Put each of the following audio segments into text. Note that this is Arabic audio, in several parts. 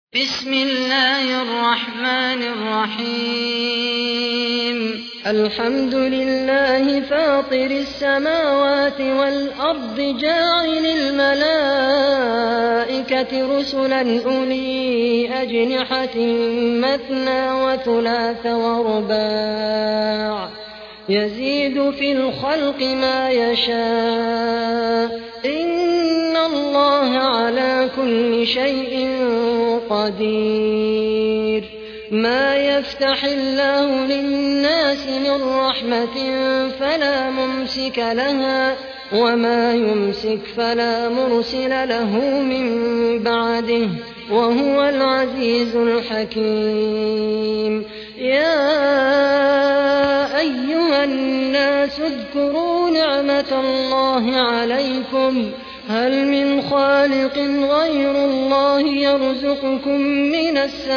بسم الله الرحمن الرحيم الحمد لله فاطر السماوات والأرض جاعل الملائكة رسلا أولي أجنحة مثنى وثلاث ورباع يزيد في الخلق ما يشاء إن الله على كل شيء قدير. ما يفتح الله للناس من رحمة فلا ممسك لها وما يمسك فلا مرسل له من بعده وهو العزيز الحكيم. يا أيها الناس اذكروا نعمة الله عليكم هل من خالق غير الله يرزقكم من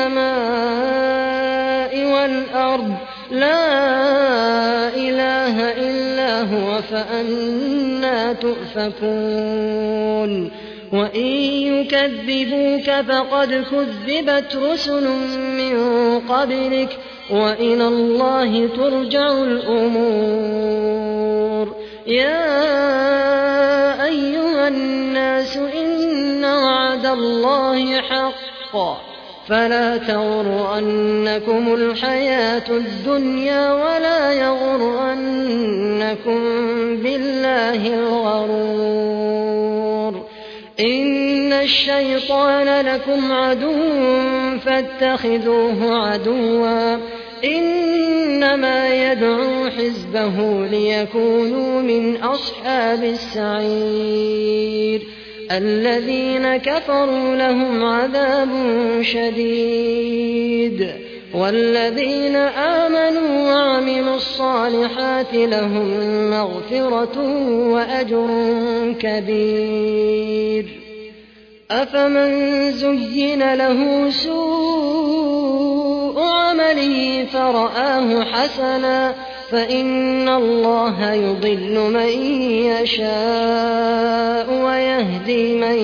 السماء والأرض لا إله إلا هو فأنى تؤفكون. وإن يكذبوك فقد كذبت رسل من قبلك وإلى الله ترجع الأمور. يا أيها الناس إن وعد الله حق فلا تغرنكم الحياة الدنيا ولا يغرنكم بالله الغرور. إن الشيطان لكم عدو فاتخذوه عدوا إنما يدعو حزبه ليكونوا من أصحاب السعير. الذين كفروا لهم عذاب شديد والذين آمنوا وعملوا الصالحات لهم مغفرة وأجر كبير. أفمن زين له سوء عمله فرآه حسنا فإن الله يضل من يشاء ويهدي من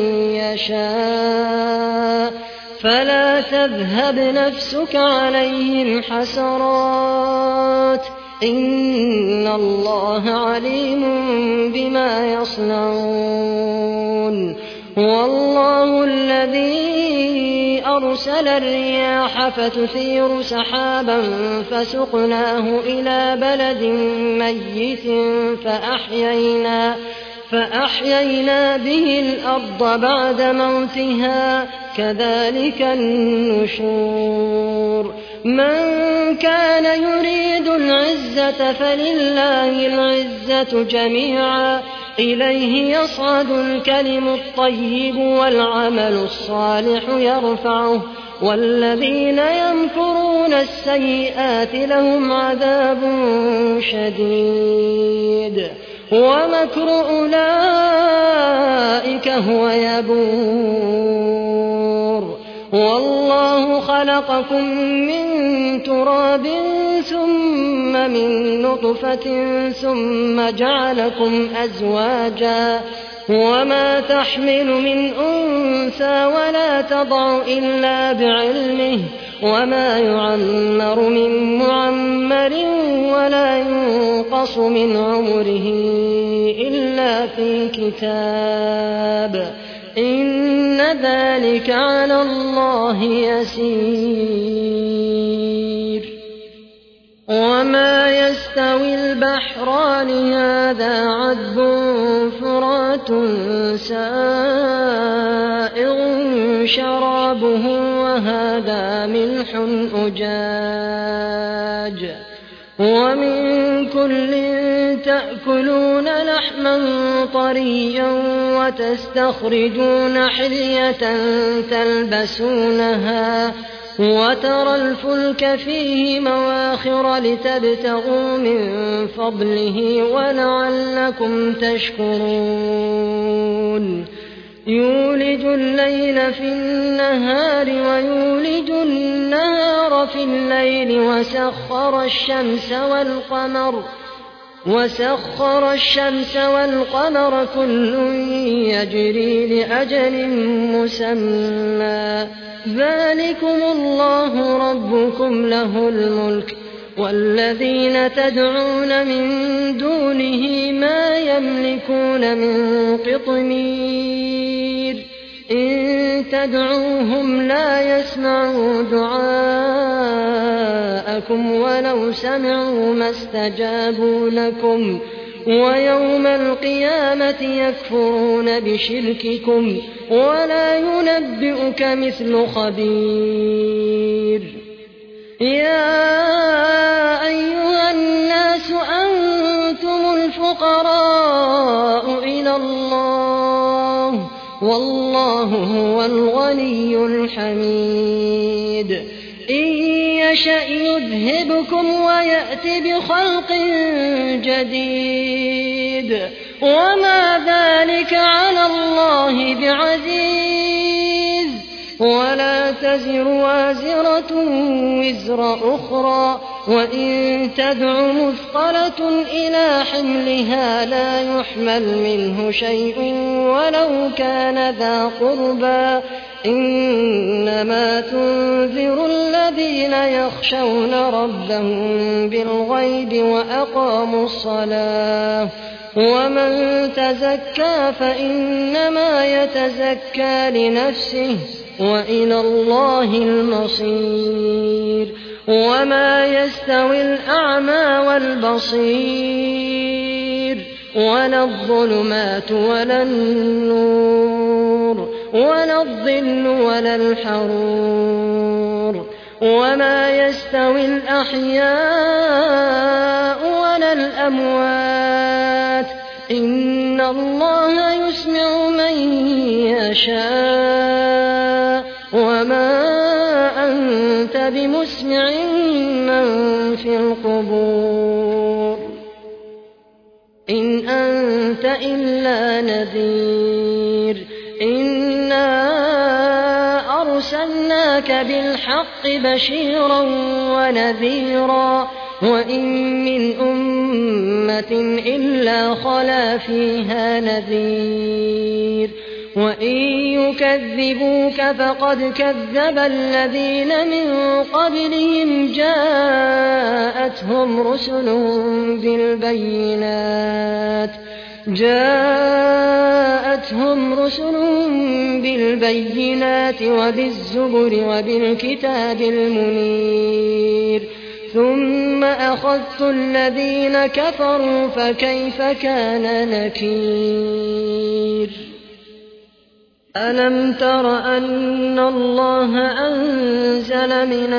يشاء فلا تذهب نفسك عليهم حسرات إن الله عليم بما يصنعون. هو الله الذي أرسل الرياح فتثير سحابا فسقناه إلى بلد ميت فأحيينا به الأرض بعد موتها كذلك النشور. من كان يريد العزة فلله العزة جميعا إليه يصعد الكلم الطيب والعمل الصالح يرفعه والذين يمكرون السيئات لهم عذاب شديد ومكر أولئك هو يبور. والله خلقكم من تراب ثم من نطفة ثم جعلكم أزواجا وما تحمل من أنثى ولا تضع إلا بعلمه وما يعمر من معمر ولا ينقص من عمره إلا في كتاب إن ذلك على الله يسير. وما يستوي البحران هذا عذب فرات سائغ شرابه وهذا ملح أجاج ومن كل تأكلون لحما طريا وتستخرجون حلية تلبسونها وترى الفلك فيه مواخر لتبتغوا من فضله ولعلكم تشكرون. يولج الليل في النهار ويولج النهار في الليل وسخر الشمس والقمر كل يجري لأجل مسمى ذلكم الله ربكم له الملك والذين تدعون من دونه ما يملكون من قطمير إن تدعوهم لا يسمعوا دعاءكم ولو سمعوا ما استجابوا لكم ويوم القيامة يكفرون بشرككم ولا ينبئك مثل خبير يا أيها الناس أنتم الفقراء إلى الله والله هو الغني الحميد إن يشأ يذهبكم ويأت بخلق جديد وما ذلك على الله بعزيز ولا تزر وازرة وزر أخرى وإن تدع مثقلة إلى حملها لا يحمل منه شيء ولو كان ذا قربى إنما تنذر الذين يخشون ربهم بالغيب وأقاموا الصلاة ومن تزكى فإنما يتزكى لنفسه وإلى الله المصير وما يستوي الأعمى والبصير ولا الظلمات ولا النور ولا الظل ولا الحرور وما يستوي الأحياء ولا الأموات إن الله يسمع من يشاء وما أنت بمسمع من في القبور إن أنت إلا نذير إنا أرسلناك بالحق بشيرا ونذيرا وإن من أمة إلا خلا فيها نذير وإن يكذبوك فقد كذب الذين من قبلهم جاءتهم رسلهم بالبينات وبالزبر وبالكتاب المنير ثم أخذت الذين كفروا فكيف كان نكير ألم تر أن الله أنزل من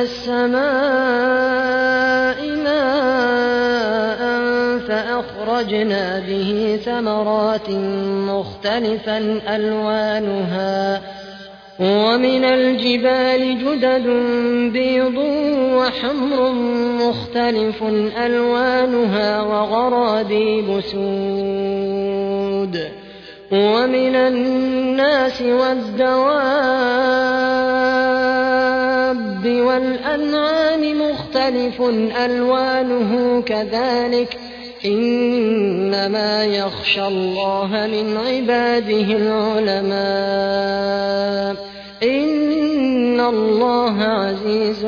السماء ماء فأخرجنا به ثمرات مختلفا ألوانها ومن الجبال جدد بيض وحمر مختلف ألوانها وغرابيب سود ومن الناس والدواب والأنعام مختلف ألوانه كذلك إنما يخشى الله من عباده العلماء إن الله عزيز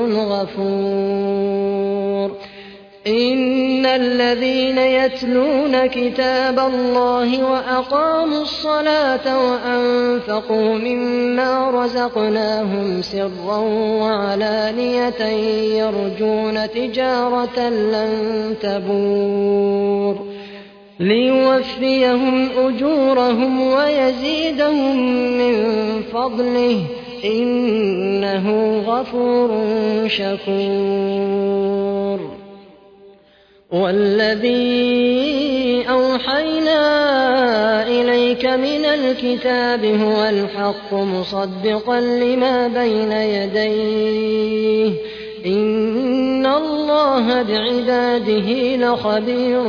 غفور إن الذين يتلون كتاب الله وأقاموا الصلاة وأنفقوا مما رزقناهم سرا وعلانية يرجون تجارة لن تبور ليوفيهم أجورهم ويزيدهم من فضله إنه غفور شكور والذي أوحينا إليك من الكتاب هو الحق مصدقا لما بين يديه إن الله بعباده لخبير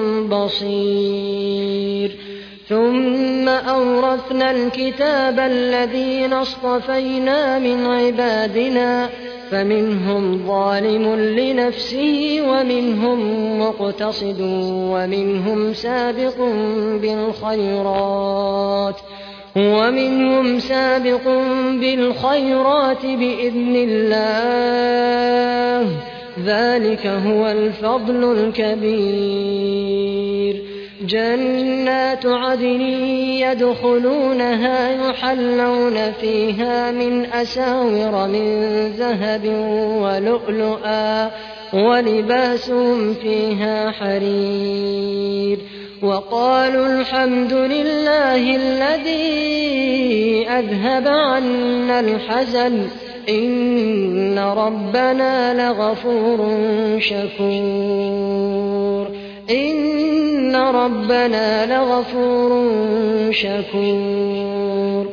بصير ثم أورثنا الكتاب الذين اصطفينا من عبادنا فمنهم ظالم لنفسه ومنهم مقتصد ومنهم سابق بالخيرات ومنهم سابق بالخيرات بإذن الله ذلك هو الفضل الكبير جنات عدن يدخلونها يحلون فيها من أساور من ذهب ولؤلؤا ولباسهم فيها حرير وقالوا الحمد لله الذي أذهب عنا الحزن إن ربنا لغفور شكور إن ربنا لغفور شكور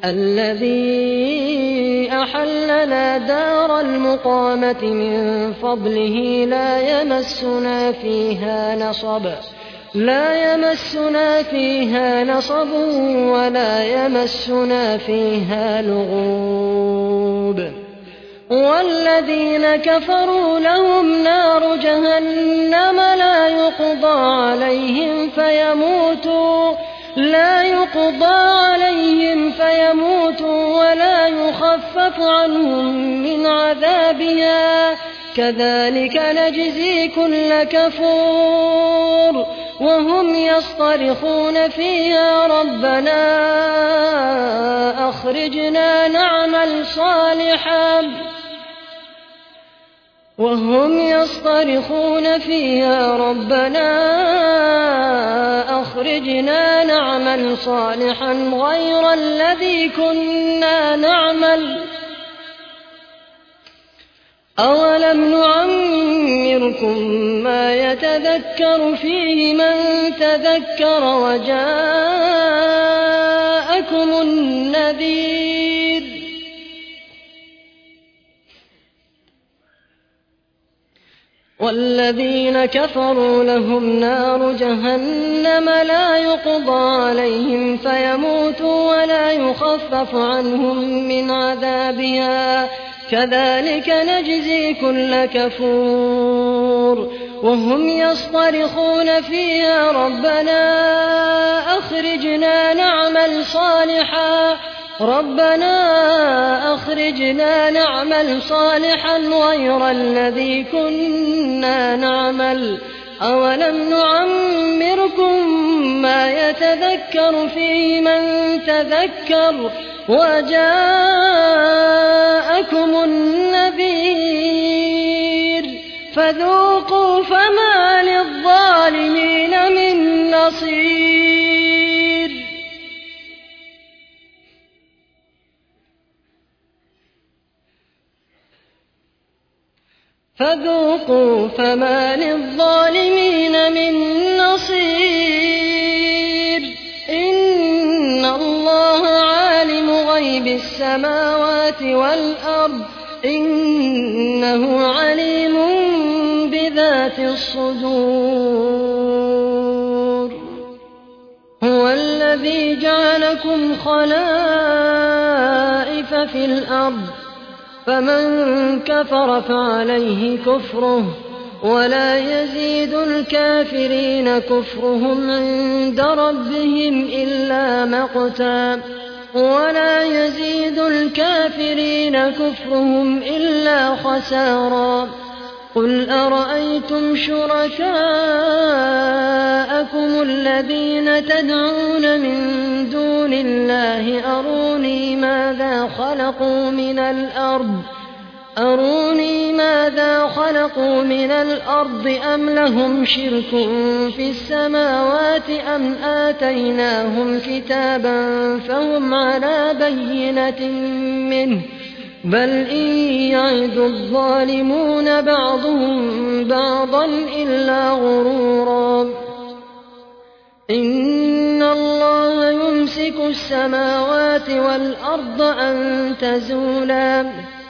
الذي أحلنا دار المقامة من فضله لا يمسنا فيها نصب ولا يمسنا فيها لغوب والذين كفروا لهم نار جهنم لا يقضى عليهم فيموتوا ولا يخفف عنهم من عذابها كذلك نجزي كل كفور وهم يصطرخون فيها ربنا أخرجنا نعمل صالحا غير الذي كنا نعمل أولم نعمركم ما يتذكر فيه من تذكر وجاءكم النذير والذين كفروا لهم نار جهنم لا يقضى عليهم فيموتوا ولا يخفف عنهم من عذابها كذلك نجزي كل كفور وهم يصطرخون فيها ربنا أخرجنا نعمل صالحا غير الذي كنا نعمل أولم نعمركم ما يتذكر فيه من تذكر وجاءكم النذير فذوقوا فما للظالمين من نصير إن الله عالم غيب السماوات والأرض إنه عليم بذات الصدور هو الذي جعلكم خلائف في الأرض فمن كفر فعليه كفره ولا يزيد الكافرين كفرهم عند ربهم إلا مقتا ولا يزيد الكافرين كفرهم إلا خسارا قل أرأيتم شركاءكم الذين تدعون من دون الله أروني ماذا خلقوا من الأرض أم لهم شرك في السماوات أم آتيناهم كتابا فهم على بينة منه بل إن يعد الظالمون بعضهم بعضا إلا غرورا إن الله يمسك السماوات والأرض أن تزولا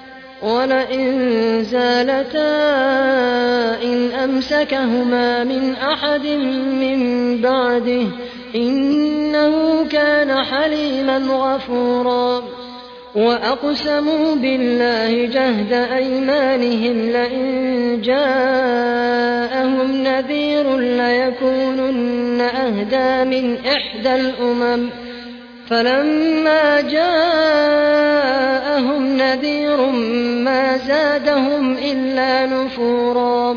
ولئن زالتا إن أمسكهما من أحد من بعده إنه كان حليما غفورا وأقسموا بالله جهد أيمانهم لئن جاءهم نذير ليكونن أهدى من إحدى الأمم فلما جاءهم نذير ما زادهم إلا نفورا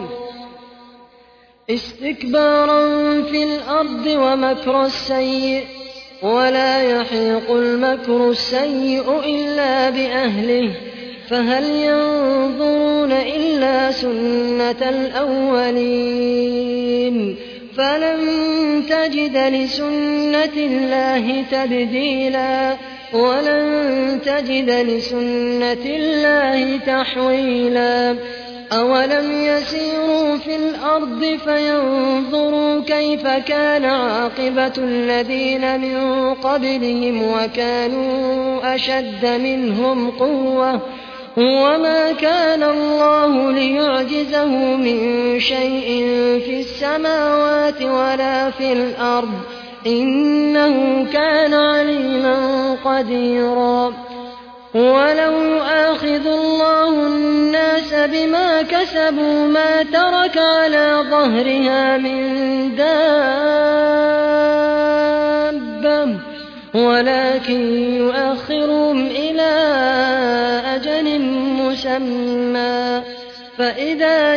استكبارا في الأرض ومكر السيء ولا يحيق المكر السيء إلا بأهله فهل ينظرون إلا سنة الأولين فلن تجد لسنة الله تبديلا ولن تجد لسنة الله تحويلا أولم يسيروا في الأرض فينظروا كيف كان عاقبة الذين من قبلهم وكانوا أشد منهم قوة وما كان الله ليعجزه من شيء في السماوات ولا في الأرض إنه كان عليما قديرا ولو يؤاخذ الله الناس بما كسبوا ما ترك على ظهرها من دابة ولكن يؤخرهم إلى أجل مسمى فإذا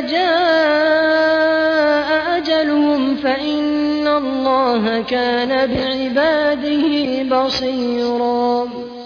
جاء أجلهم فإن الله كان بعباده بصيرا